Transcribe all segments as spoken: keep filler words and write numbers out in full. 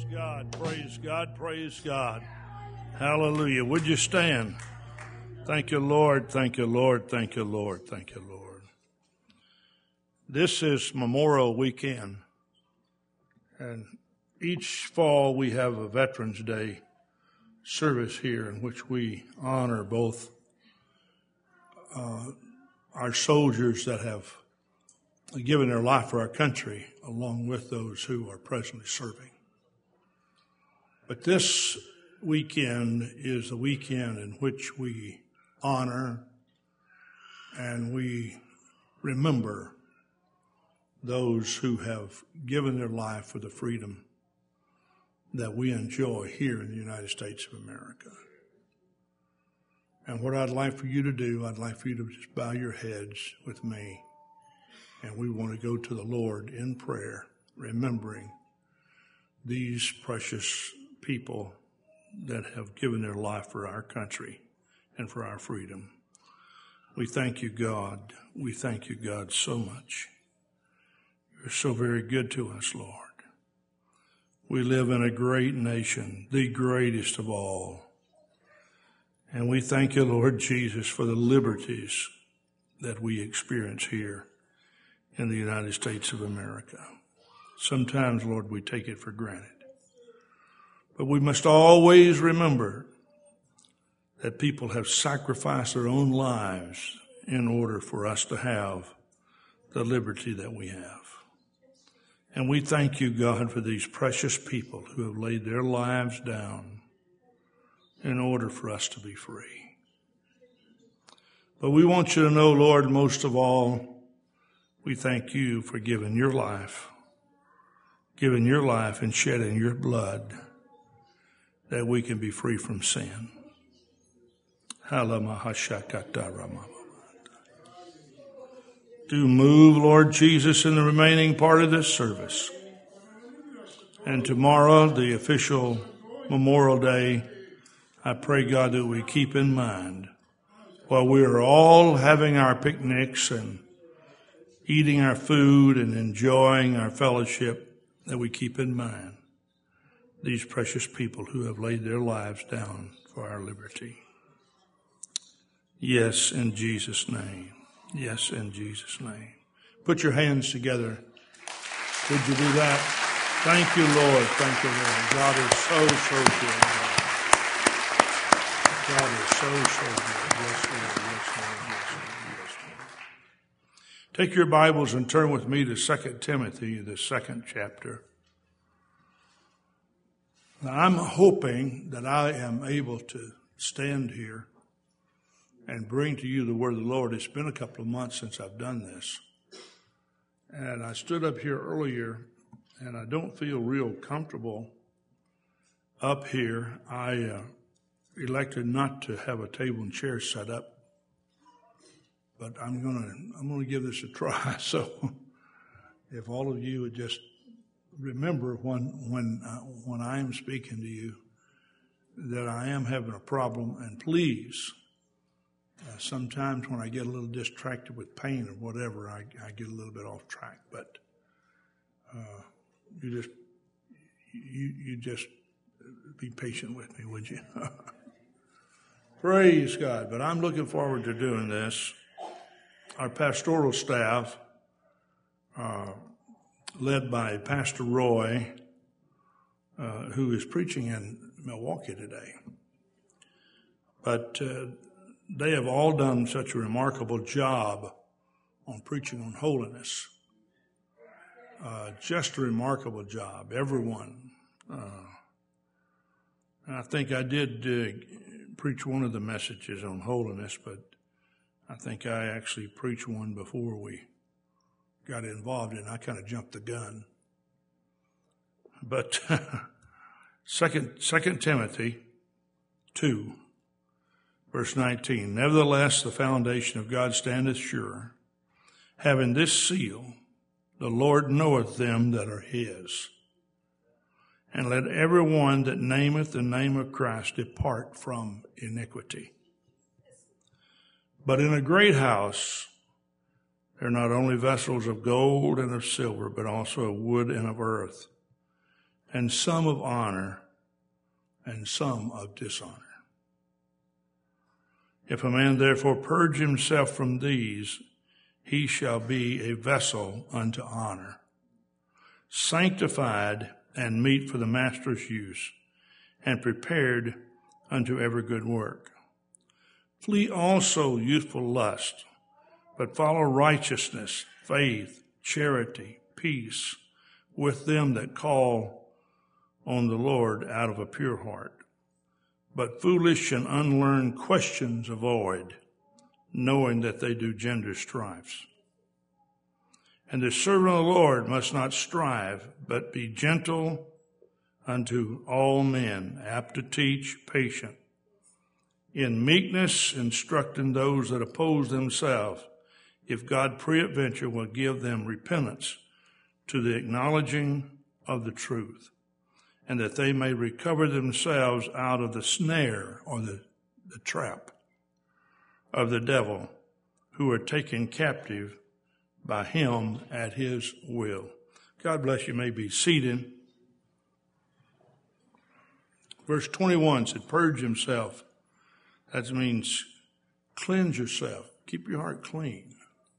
Praise God, praise God, praise God. Hallelujah. Would you stand? Thank you, Lord. Thank you, Lord. Thank you, Lord. Thank you, Lord. This is Memorial Weekend, and each fall we have a Veterans Day service here in which we honor both uh, our soldiers that have given their life for our country, along with those who are presently serving. But this weekend is a weekend in which we honor and we remember those who have given their life for the freedom that we enjoy here in the United States of America. And what I'd like for you to do, I'd like for you to just bow your heads with me. And we want to go to the Lord in prayer, remembering these precious people that have given their life for our country and for our freedom. We thank you, God. We thank you, God, so much. You're so very good to us, Lord. We live in a great nation, the greatest of all. And we thank you, Lord Jesus, for the liberties that we experience here in the United States of America. Sometimes, Lord, we take it for granted. But we must always remember that people have sacrificed their own lives in order for us to have the liberty that we have. And we thank you, God, for these precious people who have laid their lives down in order for us to be free. But we want you to know, Lord, most of all, we thank you for giving your life, giving your life and shedding your blood that we can be free from sin. Do move, Lord Jesus, in the remaining part of this service. And tomorrow, the official Memorial Day, I pray, God, that we keep in mind, while we are all having our picnics and eating our food and enjoying our fellowship, that we keep in mind these precious people who have laid their lives down for our liberty. Yes, in Jesus' name. Yes, in Jesus' name. Put your hands together. Would you do that? Thank you, Lord. Thank you, Lord. God is so, so good. God is so, so good. Yes, Lord. Yes, Lord. Yes, Lord. Yes, Lord. Take your Bibles and turn with me to Second Timothy, the second chapter. Now, I'm hoping that I am able to stand here and bring to you the word of the Lord. It's been a couple of months since I've done this. And I stood up here earlier, and I don't feel real comfortable up here. I uh, elected not to have a table and chair set up, but I'm gonna I'm gonna give this a try. So, if all of you would just remember when when uh, when I am speaking to you that I am having a problem, and please, uh, sometimes when I get a little distracted with pain or whatever, I, I get a little bit off track. But uh, you just you you just be patient with me, would you? Praise God! But I'm looking forward to doing this. Our pastoral staff, Uh, led by Pastor Roy, uh, who is preaching in Milwaukee today. But uh, they have all done such a remarkable job on preaching on holiness. Uh, just a remarkable job, everyone. Uh, and I think I did uh, preach one of the messages on holiness, but I think I actually preached one before we got involved in. I kind of jumped the gun. But second, Second Timothy two, verse nineteen, nevertheless, the foundation of God standeth sure, having this seal, the Lord knoweth them that are his. And let every one that nameth the name of Christ depart from iniquity. But in a great house, they're not only vessels of gold and of silver, but also of wood and of earth, and some of honor, and some of dishonor. If a man therefore purge himself from these, he shall be a vessel unto honor, sanctified and meet for the master's use, and prepared unto every good work. Flee also youthful lust, but follow righteousness, faith, charity, peace, with them that call on the Lord out of a pure heart. But foolish and unlearned questions avoid, knowing that they do gender strifes. And the servant of the Lord must not strive, but be gentle unto all men, apt to teach, patient, in meekness instructing those that oppose themselves, if God peradventure will give them repentance to the acknowledging of the truth, and that they may recover themselves out of the snare or the, the trap of the devil, who are taken captive by him at his will. God bless you. May be seated. Verse twenty-one said, purge himself. That means cleanse yourself. Keep your heart clean.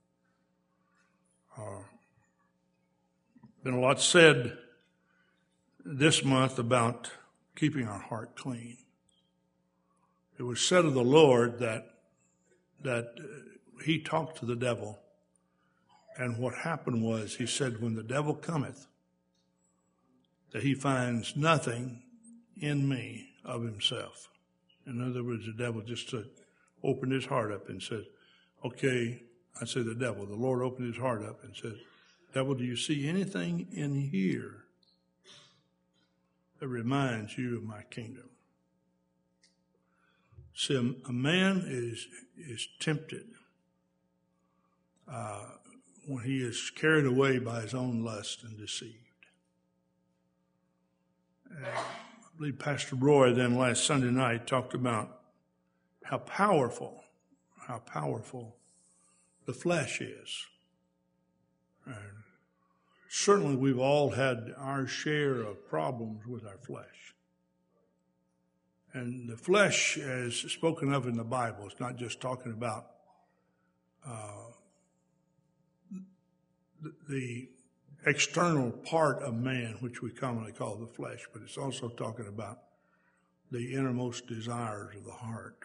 Uh, been a lot said this month about keeping our heart clean. It was said of the Lord that that he talked to the devil, and what happened was he said, when the devil cometh, that he finds nothing in me of himself. In other words, the devil just uh, opened his heart up and said, okay, I say the devil, the Lord opened his heart up and said, devil, do you see anything in here that reminds you of my kingdom? See, a man is is tempted uh, when he is carried away by his own lust and deceived. And I believe Pastor Roy then last Sunday night talked about how powerful, how powerful the flesh is. And certainly we've all had our share of problems with our flesh. And the flesh, as spoken of in the Bible, is not just talking about uh, the external part of man, which we commonly call the flesh, but it's also talking about the innermost desires of the heart.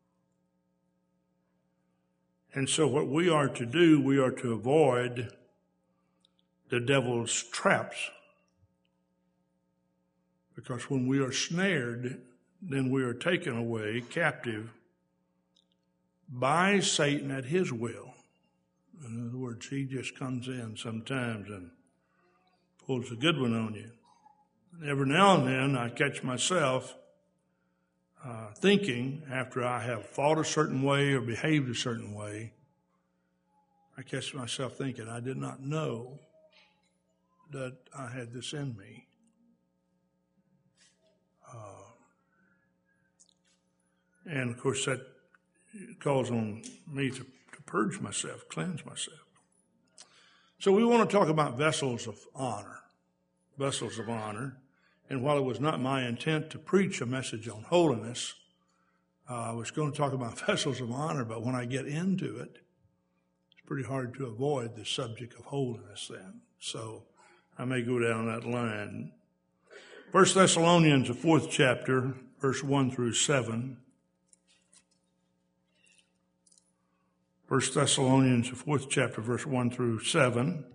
And so what we are to do, we are to avoid the devil's traps. Because when we are snared, then we are taken away captive by Satan at his will. In other words, he just comes in sometimes and pulls a good one on you. And every now and then I catch myself uh, thinking, after I have thought a certain way or behaved a certain way, I catch myself thinking, I did not know that I had this in me. Uh, And, of course, that calls on me to, to purge myself, cleanse myself. So we want to talk about vessels of honor, vessels of honor. And while it was not my intent to preach a message on holiness, uh, I was going to talk about vessels of honor, but when I get into it, it's pretty hard to avoid the subject of holiness then. So I may go down that line. First Thessalonians, the fourth chapter, verse one through seven. First Thessalonians, the fourth chapter, verse one through seven.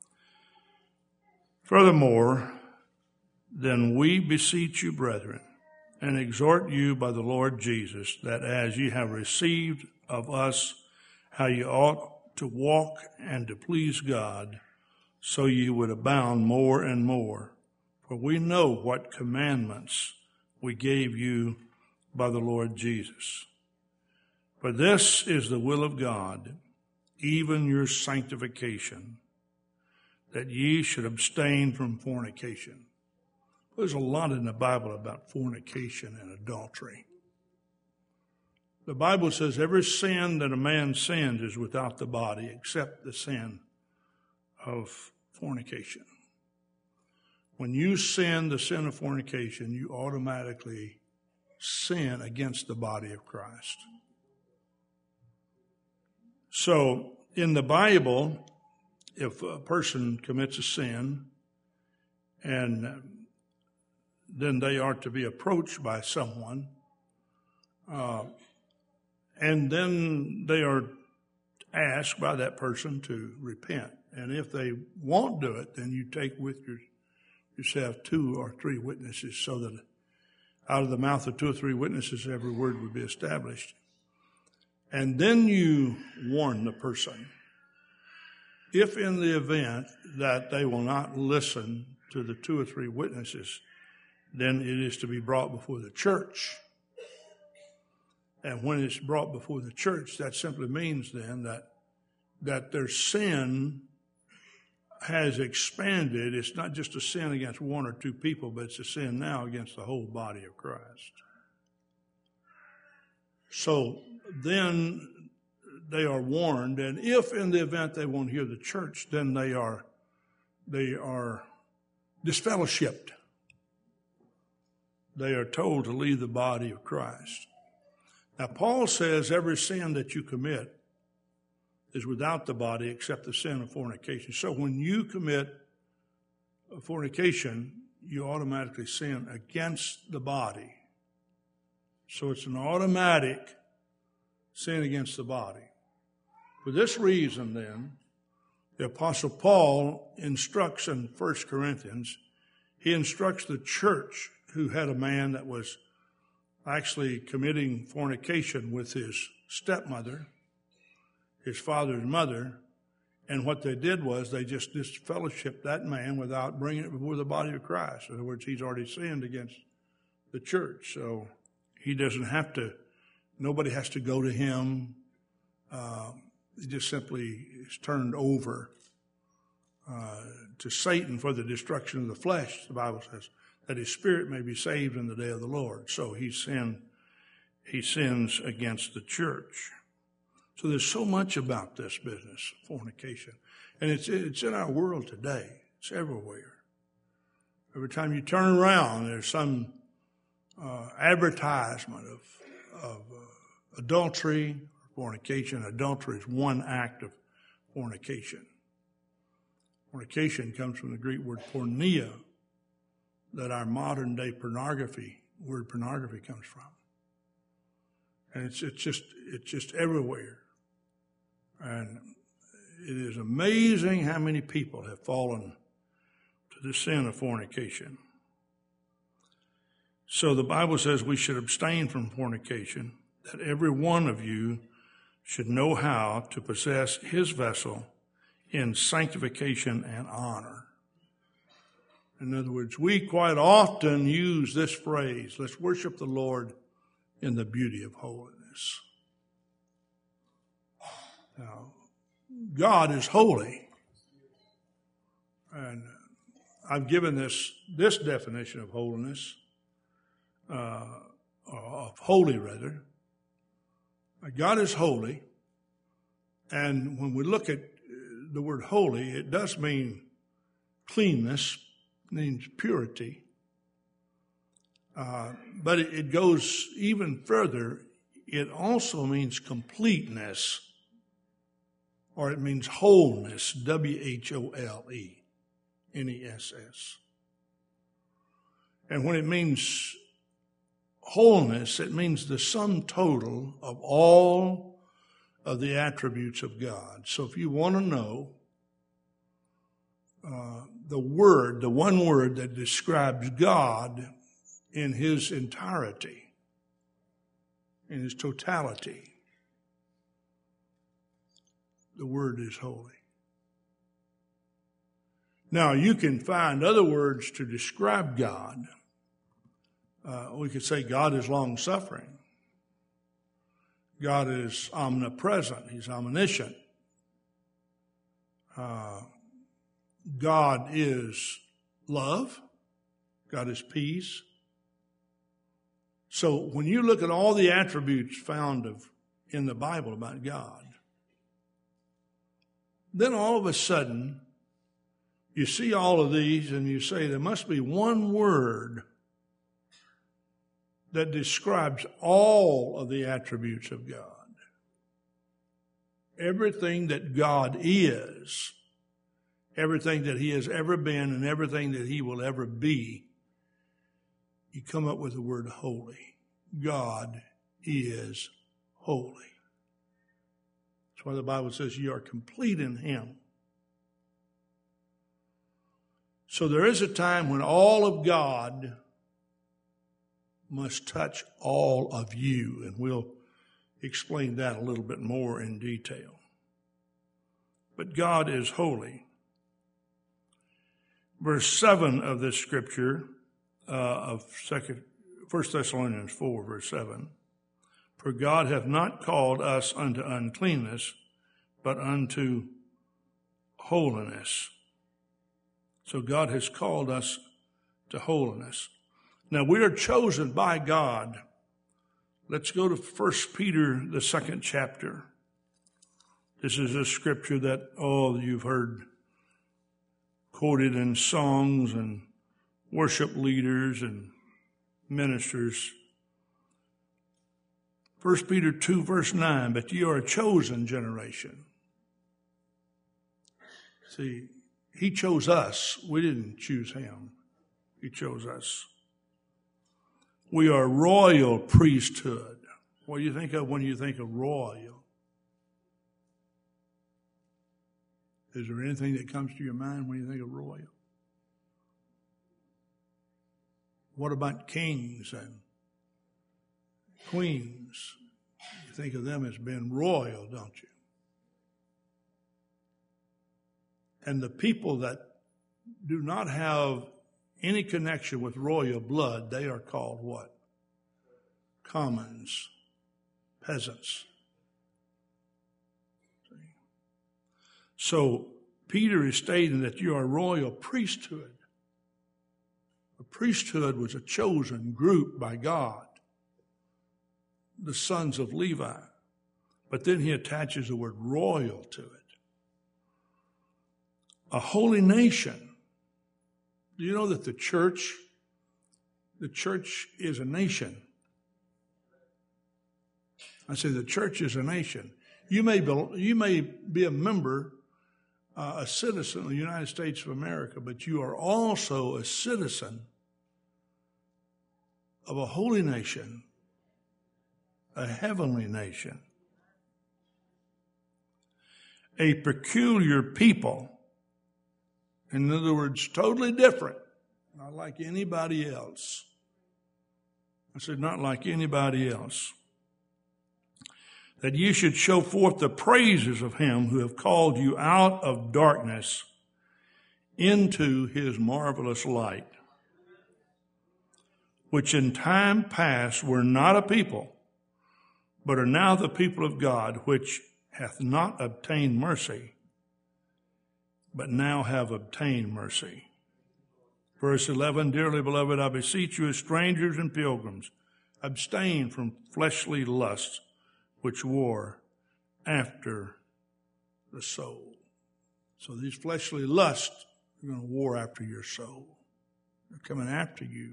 Furthermore, then we beseech you, brethren, and exhort you by the Lord Jesus, that as ye have received of us how ye ought to walk and to please God, so ye would abound more and more. For we know what commandments we gave you by the Lord Jesus. For this is the will of God, even your sanctification, that ye should abstain from fornication. There's a lot in the Bible about fornication and adultery. The Bible says every sin that a man sins is without the body, except the sin of fornication. When you sin the sin of fornication, you automatically sin against the body of Christ. So, in the Bible, if a person commits a sin and then they are to be approached by someone, uh, and then they are asked by that person to repent. And if they won't do it, then you take with your, yourself two or three witnesses, so that out of the mouth of two or three witnesses every word would be established. And then you warn the person. If in the event that they will not listen to the two or three witnesses, then it is to be brought before the church. And when it's brought before the church, that simply means then that that their sin has expanded. It's not just a sin against one or two people, but it's a sin now against the whole body of Christ. So then they are warned, and if in the event they won't hear the church, then they are they are disfellowshipped. They are told to leave the body of Christ. Now, Paul says every sin that you commit is without the body except the sin of fornication. So when you commit fornication, you automatically sin against the body. So it's an automatic sin against the body. For this reason, then, the Apostle Paul instructs in First Corinthians, he instructs the church who had a man that was actually committing fornication with his stepmother, his father's mother, and what they did was they just disfellowshipped that man without bringing it before the body of Christ. In other words, he's already sinned against the church, so he doesn't have to, nobody has to go to him. Uh, he just simply is turned over uh, to Satan for the destruction of the flesh, the Bible says, that his spirit may be saved in the day of the Lord. So he sin, he sins against the church. So there's so much about this business, fornication. And it's it's in our world today. It's everywhere. Every time you turn around, there's some uh, advertisement of, of uh, adultery, fornication. Adultery is one act of fornication. Fornication comes from the Greek word porneia, that our modern day pornography, word pornography comes from. And it's it's just it's just everywhere. And it is amazing how many people have fallen to the sin of fornication. So the Bible says we should abstain from fornication, that every one of you should know how to possess his vessel in sanctification and honor. In other words, we quite often use this phrase, let's worship the Lord in the beauty of holiness. Now, God is holy. And I've given this, this definition of holiness, uh, of holy rather. God is holy. And when we look at the word holy, it does mean cleanness, means purity. Uh, but it, it goes even further. It also means completeness, or it means wholeness, W H O L E N E S S. And when it means wholeness, it means the sum total of all of the attributes of God. So if you want to know uh, the word, the one word that describes God in his entirety, in his totality, the word is holy. Now, you can find other words to describe God. Uh, we could say God is long-suffering. God is omnipresent. He's omniscient. Uh, God is love. God is peace. So when you look at all the attributes found of in the Bible about God, then all of a sudden you see all of these and you say there must be one word that describes all of the attributes of God. Everything that God is, everything that he has ever been and everything that he will ever be, you come up with the word holy. God is holy. That's why the Bible says you are complete in him. So there is a time when all of God must touch all of you, and we'll explain that a little bit more in detail. But God is holy. Verse seven of this scripture uh, of second, First Thessalonians four, verse seven, for God hath not called us unto uncleanness, but unto holiness. So God has called us to holiness. Now we are chosen by God. Let's go to First Peter, the second chapter. This is a scripture that all oh, you've heard quoted in songs and worship leaders and ministers. First Peter two, verse nine, but ye are a chosen generation. See, he chose us. We didn't choose him. He chose us. We are royal priesthood. What do you think of when you think of royal? Is there anything that comes to your mind when you think of royal? What about kings and queens? You think of them as being royal, don't you? And the people that do not have any connection with royal blood, they are called what? Commons, peasants. So Peter is stating that you are a royal priesthood. A priesthood was a chosen group by God, the sons of Levi. But then he attaches the word royal to it. A holy nation. Do you know that the church, the church is a nation? I say the church is a nation. You may be, you may be a member, uh, a citizen of the United States of America, but you are also a citizen of a holy nation, a heavenly nation, a peculiar people. In other words, totally different, not like anybody else. I said, not like anybody else. That you should show forth the praises of him who have called you out of darkness into his marvelous light, which in time past were not a people, but are now the people of God, which hath not obtained mercy, but now have obtained mercy. Verse eleven, dearly beloved, I beseech you as strangers and pilgrims, abstain from fleshly lusts which war after the soul. So these fleshly lusts are going to war after your soul. They're coming after you.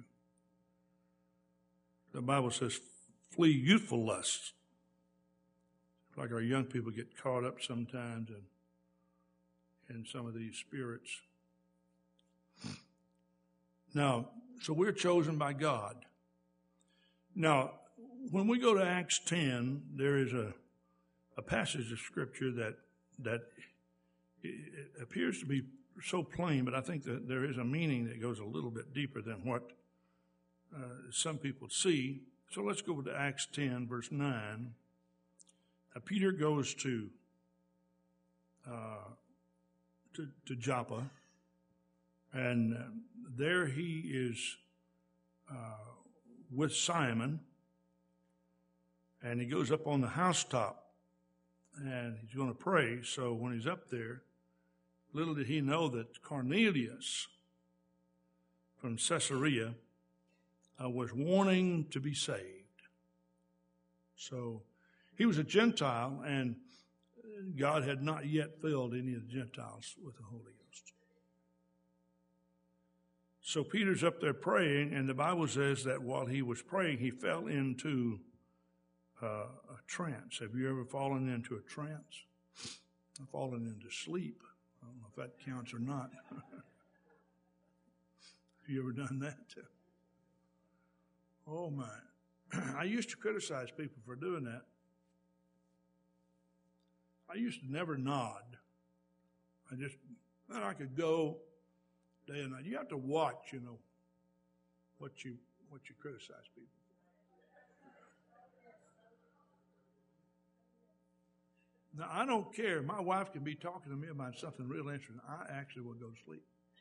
The Bible says, flee youthful lusts. Like our young people get caught up sometimes in in some of these spirits. Now, so we're chosen by God. Now, when we go to Acts ten, there is a, a passage of Scripture that that it appears to be so plain, but I think that there is a meaning that goes a little bit deeper than what uh, some people see. So let's go to Acts ten, verse nine. Now, Peter goes to uh, To, to Joppa, and uh, there he is uh, with Simon, and he goes up on the housetop, and he's going to pray. So when he's up there, little did he know that Cornelius from Caesarea uh, was wanting to be saved. So he was a Gentile, and God had not yet filled any of the Gentiles with the Holy Ghost. So Peter's up there praying, and the Bible says that while he was praying, he fell into uh, a trance. Have you ever fallen into a trance? I've fallen into sleep. I don't know if that counts or not. Have you ever done that? Oh, my. I used to criticize people for doing that. I used to never nod. I just, then I could go day and night. You have to watch, you know, what you what you criticize people for. Now, I don't care. My wife can be talking to me about something real interesting. I actually will go to sleep.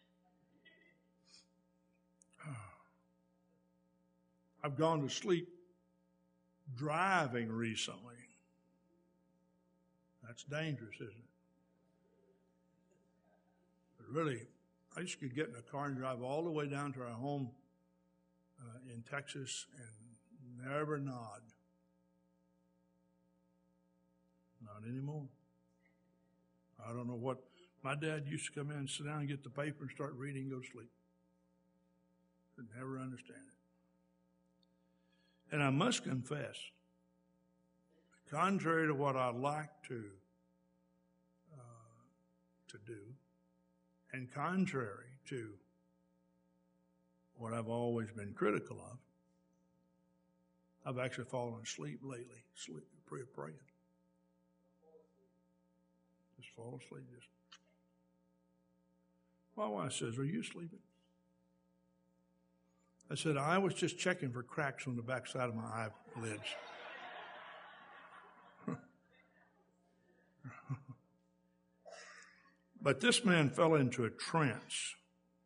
I've gone to sleep driving recently. That's dangerous, isn't it? But really, I used to get in a car and drive all the way down to our home uh, in Texas and never nod. Not anymore. I don't know what. My dad used to come in and sit down and get the paper and start reading and go to sleep. Could never understand it. And I must confess, contrary to what I like to uh, to do, and contrary to what I've always been critical of, I've actually fallen asleep lately, sleep, praying. Just fall asleep. Just. My wife says, "Are you sleeping?" I said, I was just checking for cracks on the backside of my eyelids. But this man fell into a trance.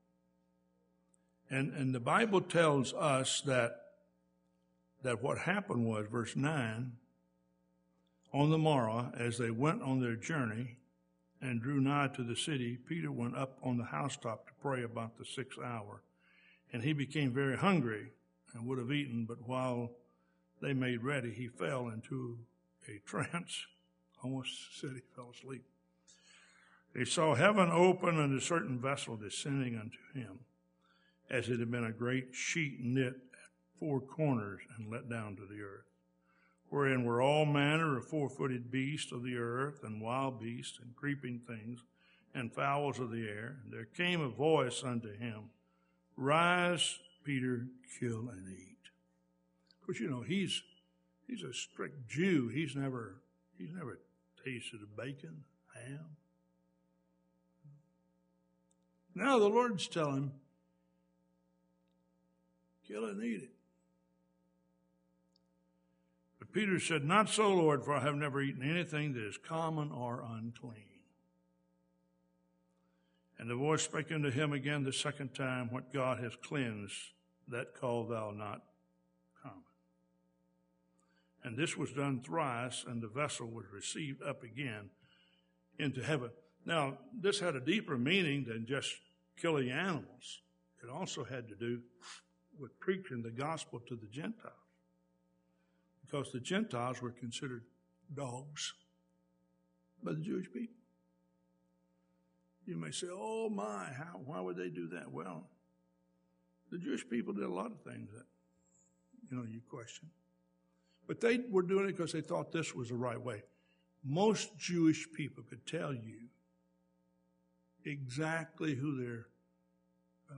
And, and the Bible tells us that, that what happened was, verse nine, on the morrow, as they went on their journey and drew nigh to the city, Peter went up on the housetop to pray about the sixth hour. And he became very hungry and would have eaten, but while they made ready, he fell into a trance. Almost said he fell asleep. He saw heaven open and a certain vessel descending unto him, as it had been a great sheet knit at four corners and let down to the earth, wherein were all manner of four-footed beasts of the earth, and wild beasts, and creeping things, and fowls of the air. And there came a voice unto him, Rise, Peter, kill and eat. Of course, you know, he's he's a strict Jew. He's never he's never tasted of bacon, ham. Now the Lord's telling him, kill and eat it. But Peter said, Not so, Lord, for I have never eaten anything that is common or unclean. And the voice spake unto him again the second time, What God hath cleansed, that call thou not common. And this was done thrice, and the vessel was received up again into heaven. Now, this had a deeper meaning than just killing animals. It also had to do with preaching the gospel to the Gentiles, because the Gentiles were considered dogs by the Jewish people. You may say, oh my, how, why would they do that? Well, the Jewish people did a lot of things that, you know, you question. But they were doing it because they thought this was the right way. Most Jewish people could tell you exactly who their uh,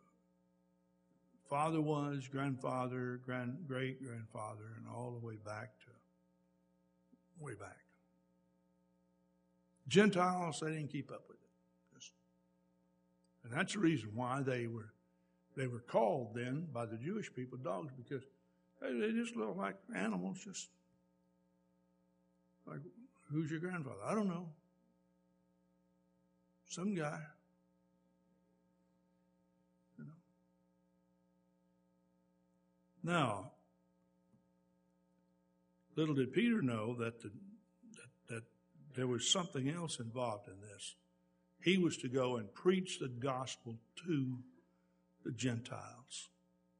father was, grandfather, grand, great-grandfather, and all the way back to, way back. Gentiles, they didn't keep up with it. And that's the reason why they were they were called then by the Jewish people dogs, because they, they just look like animals, just like, who's your grandfather? I don't know. Some guy. You know. Now, little did Peter know that, the, that, that there was something else involved in this. He was to go and preach the gospel to the Gentiles.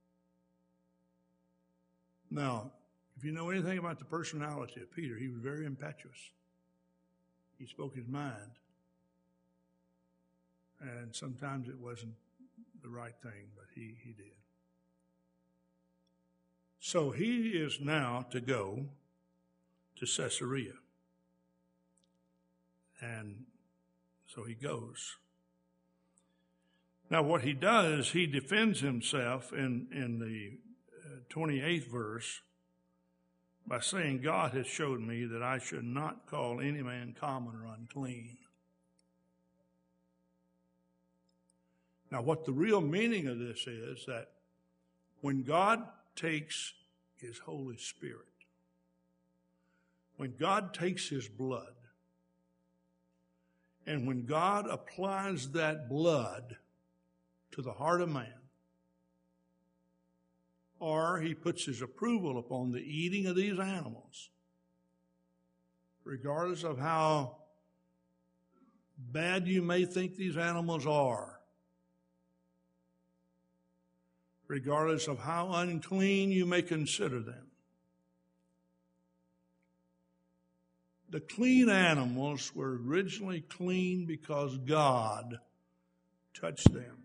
Now, if you know anything about the personality of Peter, he was very impetuous. He spoke his mind. And sometimes it wasn't the right thing, but he, he did. So he is now to go to Caesarea. And so he goes. Now what he does, he defends himself in, in the twenty-eighth verse by saying, God has showed me that I should not call any man common or unclean. Now, what the real meaning of this is that when God takes his Holy Spirit, when God takes his blood, and when God applies that blood to the heart of man, or he puts his approval upon the eating of these animals, regardless of how bad you may think these animals are, regardless of how unclean you may consider them. The clean animals were originally clean because God touched them.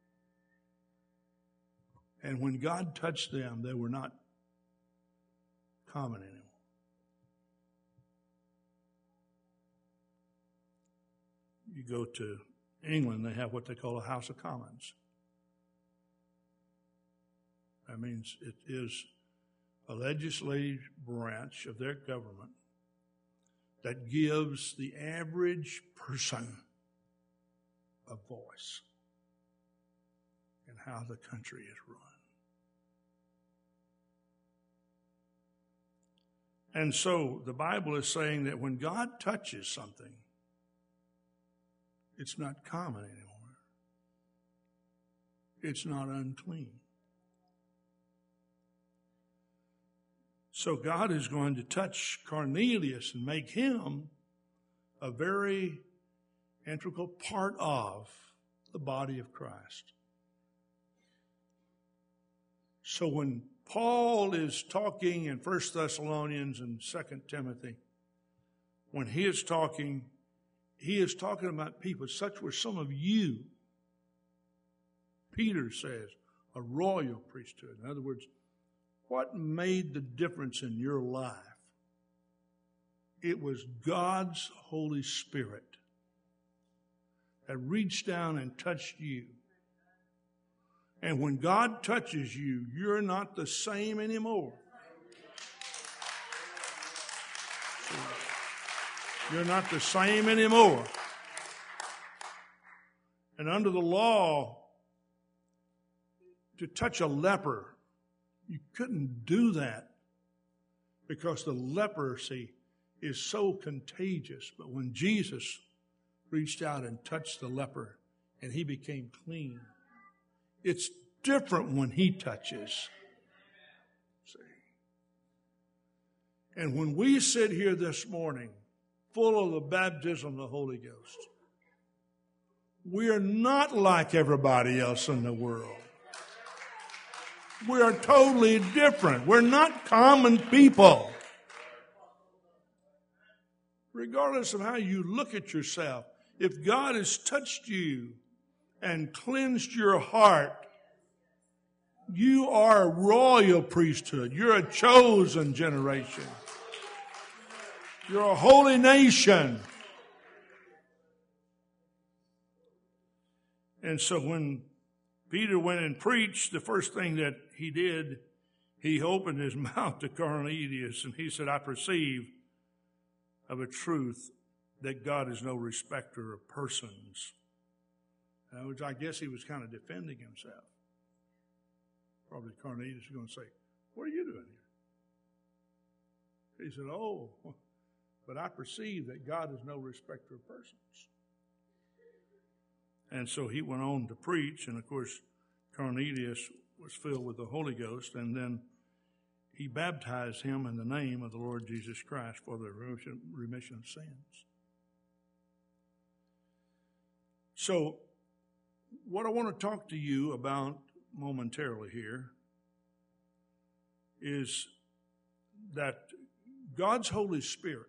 And when God touched them, they were not common anymore. You go to England, they have what they call a House of Commons. That means it is a legislative branch of their government that gives the average person a voice in how the country is run. And so the Bible is saying that when God touches something, it's not common anymore. It's not unclean. So God is going to touch Cornelius and make him a very integral part of the body of Christ. So when Paul is talking in First Thessalonians and Second Timothy, when he is talking, he is talking about people. Such were some of you. Peter says, a royal priesthood. In other words, what made the difference in your life? It was God's Holy Spirit that reached down and touched you. And when God touches you, you're not the same anymore. You're not the same anymore. And under the law, to touch a leper, you couldn't do that because the leprosy is so contagious. But when Jesus reached out and touched the leper and he became clean, it's different when he touches. See? And when we sit here this morning, full of the baptism of the Holy Ghost, we are not like everybody else in the world. We are totally different. We're not common people. Regardless of how you look at yourself, if God has touched you and cleansed your heart, you are a royal priesthood. You're a chosen generation. You're a holy nation. And so when Peter went and preached, the first thing that he did, he opened his mouth to Cornelius and he said, I perceive of a truth that God is no respecter of persons. Uh, which I guess he was kind of defending himself. Probably Cornelius was going to say, what are you doing here? He said, oh, but I perceive that God is no respecter of persons. And so he went on to preach, and of course, Cornelius was filled with the Holy Ghost, and then he baptized him in the name of the Lord Jesus Christ for the remission, remission of sins. So, what I want to talk to you about momentarily here is that God's Holy Spirit,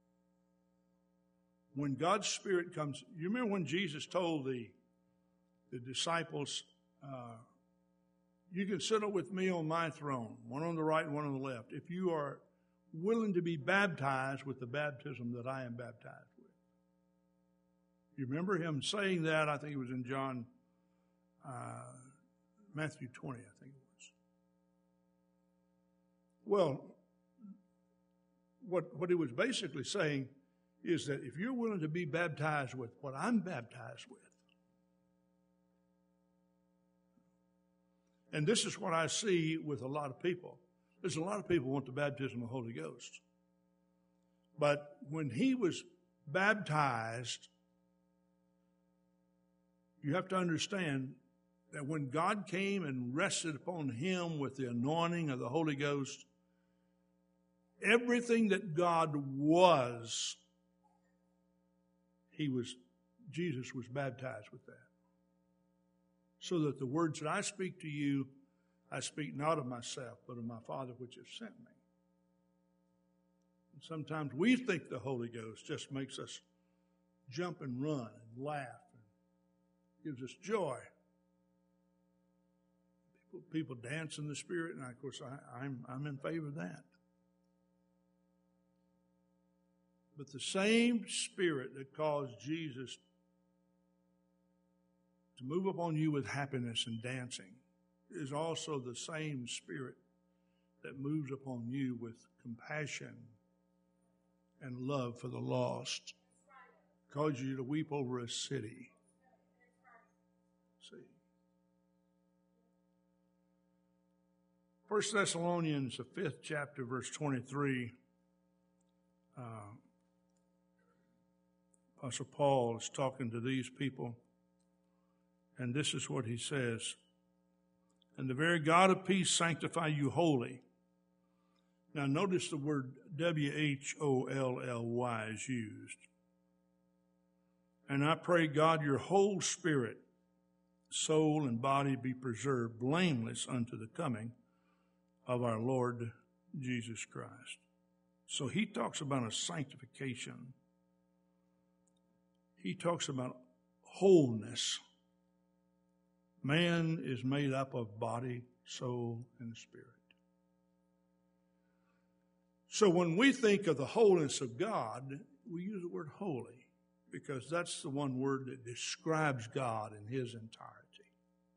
when God's Spirit comes, you remember when Jesus told the, the disciples, uh, you can sit with me on my throne, one on the right and one on the left, if you are willing to be baptized with the baptism that I am baptized with. You remember him saying that? I think it was in John, uh, Matthew twenty, I think it was. Well, what, what he was basically saying is that if you're willing to be baptized with what I'm baptized with, and this is what I see with a lot of people. There's a lot of people who want the baptism of the Holy Ghost. But when he was baptized, you have to understand that when God came and rested upon him with the anointing of the Holy Ghost, everything that God was, he was, Jesus was baptized with that. So that the words that I speak to you, I speak not of myself, but of my Father which has sent me. And sometimes we think the Holy Ghost just makes us jump and run and laugh and gives us joy. People, people dance in the Spirit, and of course I, I'm, I'm in favor of that. But the same Spirit that caused Jesus to move upon you with happiness and dancing is also the same Spirit that moves upon you with compassion and love for the lost, causes you to weep over a city. See. First Thessalonians, the fifth chapter, verse twenty-three, uh, Apostle Paul is talking to these people. And this is what he says. And the very God of peace sanctify you wholly. Now notice the word W H O L L Y is used. And I pray God your whole spirit, soul, and body be preserved blameless unto the coming of our Lord Jesus Christ. So he talks about a sanctification. He talks about wholeness. Man is made up of body, soul, and spirit. So when we think of the wholeness of God, we use the word holy because that's the one word that describes God in his entirety.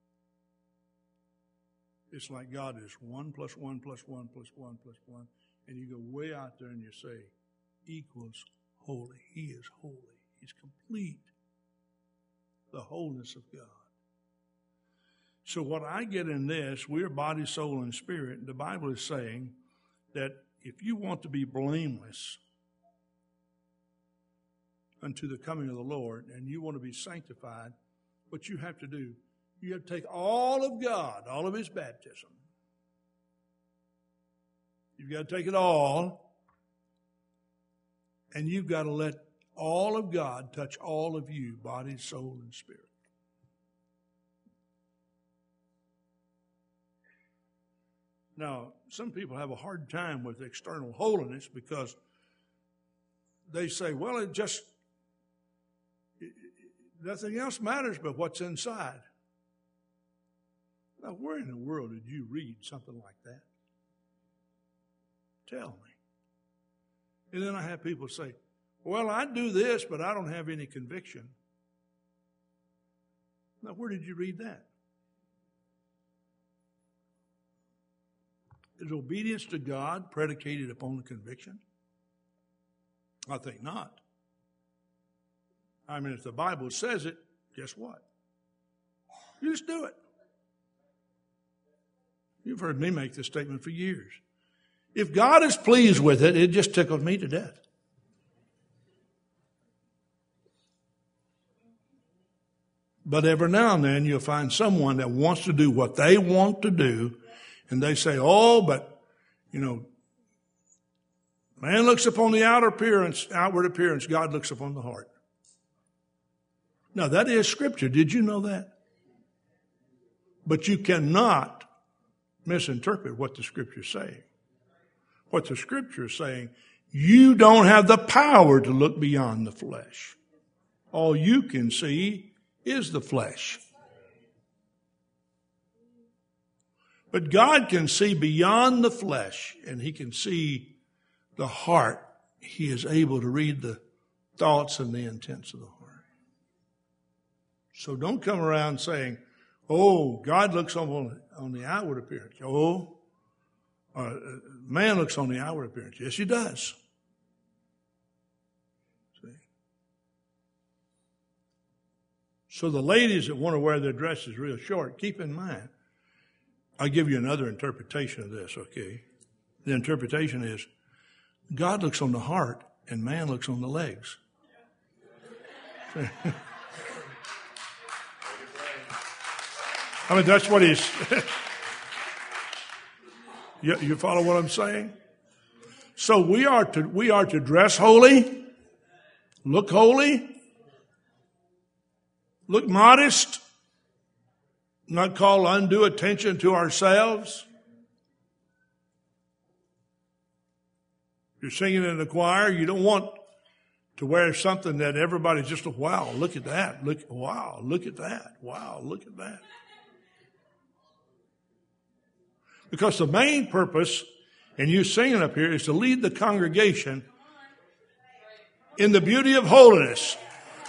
It's like God is one plus one plus one plus one plus one, and you go way out there and you say, equals holy. He is holy. He's complete. The wholeness of God. So what I get in this, we're body, soul, and spirit. The Bible is saying that if you want to be blameless unto the coming of the Lord and you want to be sanctified, what you have to do, you have to take all of God, all of his baptism. You've got to take it all, and you've got to let all of God touch all of you, body, soul, and spirit. Now, some people have a hard time with external holiness because they say, well, it just, it, nothing else matters but what's inside. Now, where in the world did you read something like that? Tell me. And then I have people say, well, I do this, but I don't have any conviction. Now, where did you read that? Is obedience to God predicated upon conviction? I think not. I mean, if the Bible says it, guess what? You just do it. You've heard me make this statement for years. If God is pleased with it, it just tickles me to death. But every now and then you'll find someone that wants to do what they want to do, and they say, oh, but, you know, man looks upon the outer appearance, outward appearance, God looks upon the heart. Now, that is Scripture. Did you know that? But you cannot misinterpret what the Scripture is saying. What the Scripture is saying, you don't have the power to look beyond the flesh. All you can see is the flesh. But God can see beyond the flesh, and he can see the heart. He is able to read the thoughts and the intents of the heart. So don't come around saying, oh, God looks on, on the outward appearance. Oh, uh, man looks on the outward appearance. Yes, he does. See? So the ladies that want to wear their dresses real short, keep in mind, I'll give you another interpretation of this, okay? The interpretation is, God looks on the heart and man looks on the legs. I mean, that's what he's... you, you follow what I'm saying? So we are to we are to dress holy, look holy, look modest, not call undue attention to ourselves. You're singing in the choir, you don't want to wear something that everybody's just, wow, look at that, look, wow, look at that, wow, look at that. Because the main purpose in you singing up here is to lead the congregation in the beauty of holiness.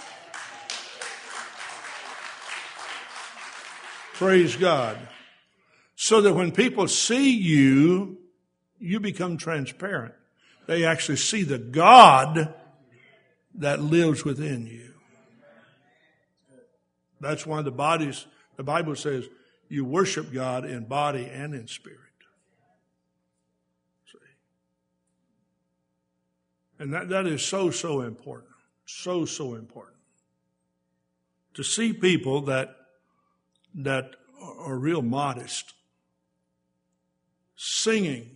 Praise God. So that when people see you, you become transparent. They actually see the God that lives within you. That's why the body's, the Bible says, you worship God in body and in spirit. See? And that, that is so, so important. So, so important. To see people that, that are real modest, singing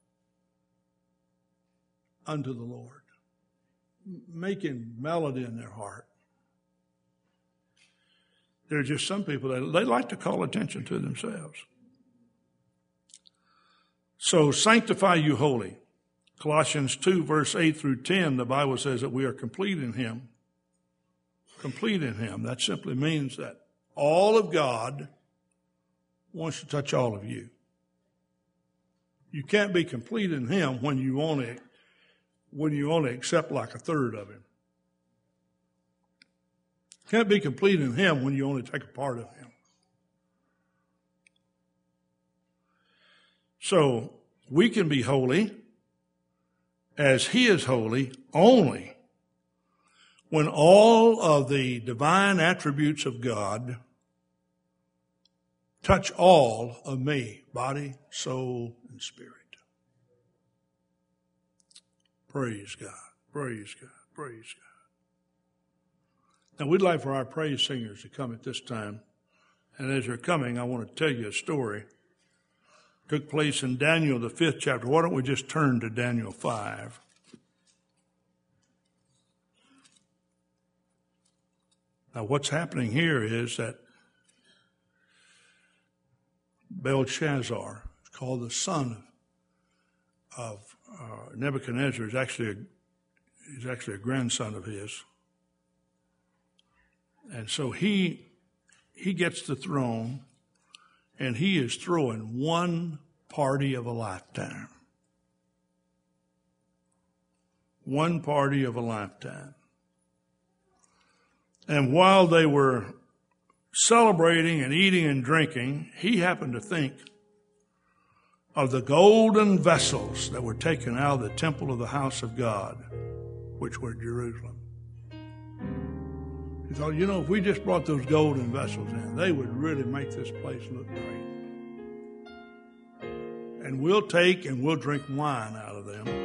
unto the Lord, making melody in their heart. There are just some people that they like to call attention to themselves. So sanctify you holy. Colossians two, verse eight through ten, the Bible says that we are complete in him. Complete in him. That simply means that all of God wants to touch all of you. You can't be complete in him when you only, when you only accept like a third of him. Can't be complete in him when you only take a part of him. So we can be holy as he is holy only when all of the divine attributes of God touch all of me, body, soul, and spirit. Praise God. Praise God. Praise God. Now, we'd like for our praise singers to come at this time. And as they're coming, I want to tell you a story. It took place in Daniel, the fifth chapter. Why don't we just turn to Daniel five? Now, what's happening here is that Belshazzar, called the son of uh, Nebuchadnezzar, is actually a, is actually a grandson of his. And so he he gets the throne, and he is throwing one party of a lifetime. One party of a lifetime. And while they were celebrating and eating and drinking, he happened to think of the golden vessels that were taken out of the temple of the house of God, which were Jerusalem. He thought, you know, if we just brought those golden vessels in, they would really make this place look great. And we'll take and we'll drink wine out of them.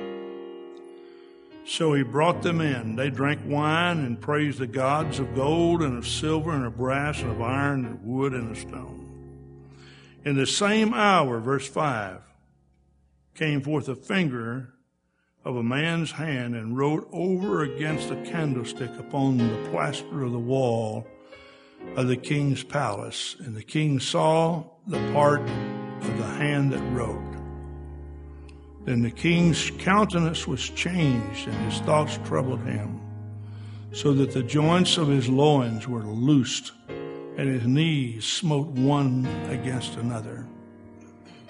So he brought them in. They drank wine and praised the gods of gold and of silver and of brass and of iron and of wood and of stone. In the same hour, verse five, came forth a finger of a man's hand and wrote over against the candlestick upon the plaster of the wall of the king's palace. And the king saw the part of the hand that wrote. Then the king's countenance was changed, and his thoughts troubled him, so that the joints of his loins were loosed, and his knees smote one against another.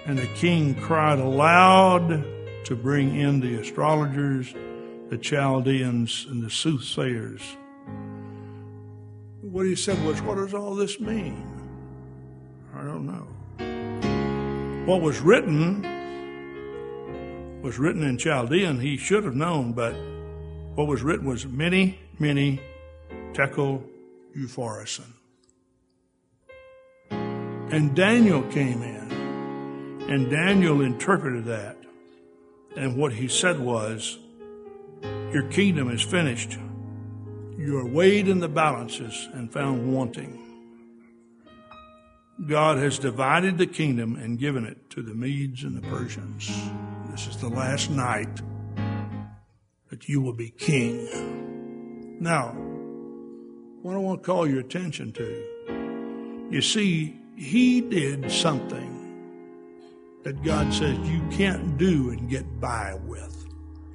And the king cried aloud to bring in the astrologers, the Chaldeans, and the soothsayers. What he said was, what does all this mean? I don't know. What was written was written in Chaldean. He should have known, but what was written was many, many tekel upharsin. And Daniel came in, and Daniel interpreted that. And what he said was, your kingdom is finished. You are weighed in the balances and found wanting. God has divided the kingdom and given it to the Medes and the Persians. This is the last night that you will be king. Now, what I want to call your attention to, you see, he did something that God says you can't do and get by with.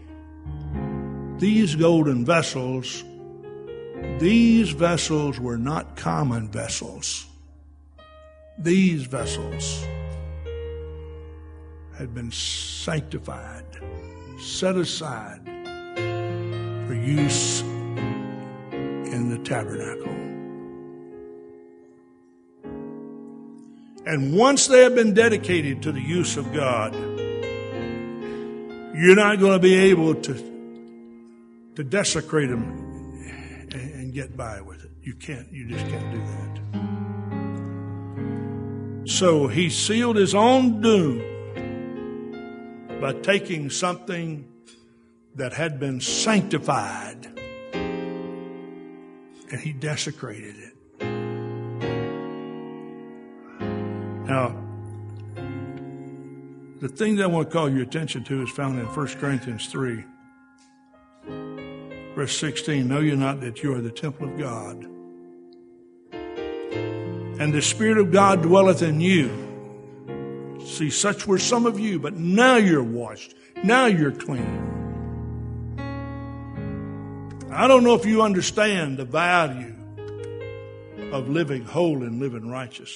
These golden vessels, these vessels were not common vessels. These vessels had been sanctified, set aside for use in the tabernacle. And once they have been dedicated to the use of God, you're not going to be able to, to desecrate them and, and get by with it. You can't, you just can't do that. So he sealed his own doom by taking something that had been sanctified and he desecrated it. Now, the thing that I want to call your attention to is found in First Corinthians three, verse sixteen. Know ye not that you are the temple of God, and the Spirit of God dwelleth in you. See, such were some of you, but now you're washed. Now you're clean. I don't know if you understand the value of living holy and living righteous.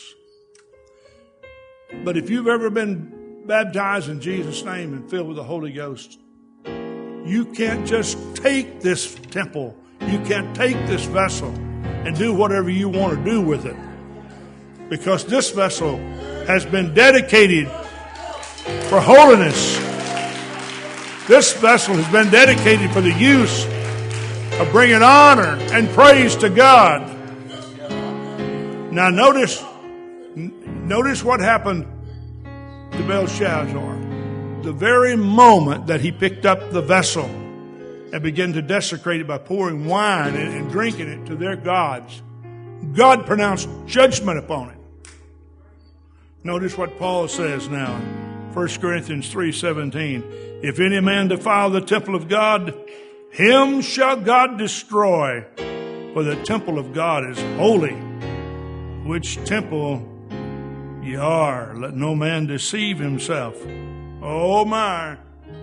But if you've ever been baptized in Jesus' name and filled with the Holy Ghost, you can't just take this temple, you can't take this vessel and do whatever you want to do with it. Because this vessel has been dedicated for holiness. This vessel has been dedicated for the use of bringing honor and praise to God. Now notice, notice what happened to Belshazzar. The very moment that he picked up the vessel and began to desecrate it by pouring wine and, and drinking it to their gods, God pronounced judgment upon it. Notice what Paul says now in First Corinthians three seventeen. If any man defile the temple of God, him shall God destroy, for the temple of God is holy, which temple ye are. Let no man deceive himself. Oh my.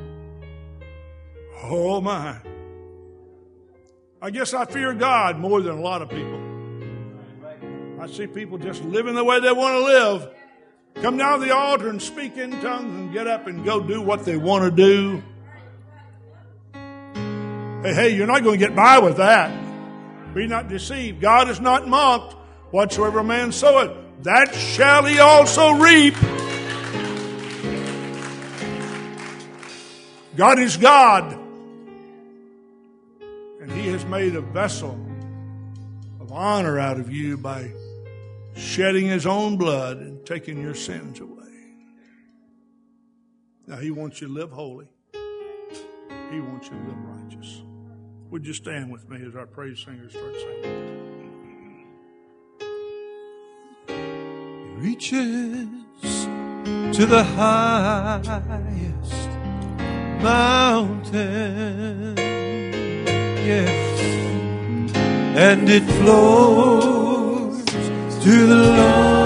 Oh my. I guess I fear God more than a lot of people. I see people just living the way they want to live. Come down to the altar and speak in tongues and get up and go do what they want to do. Hey, hey, you're not going to get by with that. Be not deceived. God is not mocked. Whatsoever a man soweth, that shall he also reap. God is God. And he has made a vessel of honor out of you by shedding his own blood and taking your sins away. Now he wants you to live holy. He wants you to live righteous. Would you stand with me as our praise singers start singing? He reaches to the highest mountain, yes, and it flows to the lowest